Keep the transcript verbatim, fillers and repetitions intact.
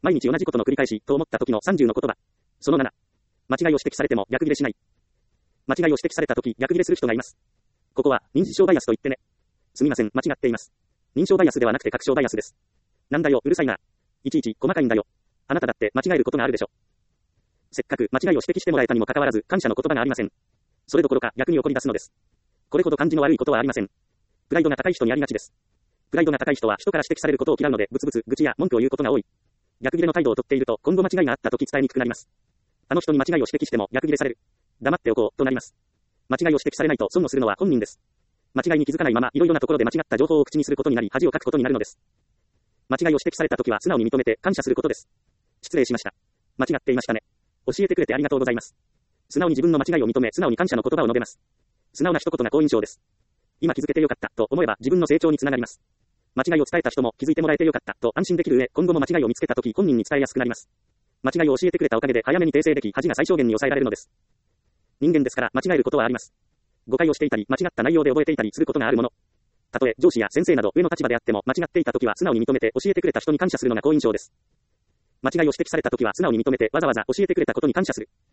毎日同じことの繰り返し、と思った時のさんじゅうの言葉。そのなな。間違いを指摘されても逆ギレしない。間違いを指摘された時逆ギレする人がいます。ここは認知症バイアスと言ってね。すみません、間違っています。認証バイアスではなくて確証バイアスです。なんだよ、うるさいな。いちいち細かいんだよ。あなただって間違えることがあるでしょ。せっかく間違いを指摘してもらえたにもかかわらず感謝の言葉がありません。それどころか逆に怒り出すのです。これほど感じの悪いことはありません。プライドが高い人にありがちです。プライドが高い人は人から指摘されることを嫌うのでブツブツ愚痴や文句を言うことが多い。逆ギレの態度をとっていると今後間違いがあったとき伝えにくくなります。あの人に間違いを指摘しても逆ギレされる。黙っておこうとなります。間違いを指摘されないと損をするのは本人です。間違いに気づかないままいろいろなところで間違った情報を口にすることになり恥をかくことになるのです。間違いを指摘されたときは素直に認めて感謝することです。失礼しました。間違っていましたね。教えてくれてありがとうございます。素直に自分の間違いを認め素直に感謝の言葉を述べます。素直な一言が好印象です。今気づけてよかったと思えば自分の成長につながります。間違いを伝えた人も気づいてもらえてよかったと安心できる上、今後も間違いを見つけたとき本人に伝えやすくなります。間違いを教えてくれたおかげで早めに訂正でき恥が最小限に抑えられるのです。人間ですから間違えることはあります。誤解をしていたり間違った内容で覚えていたりすることがあるもの。たとえ上司や先生など上の立場であっても間違っていたときは素直に認めて教えてくれた人に感謝するのが好印象です。間違いを指摘されたときは素直に認めてわざわざ教えてくれたことに感謝する。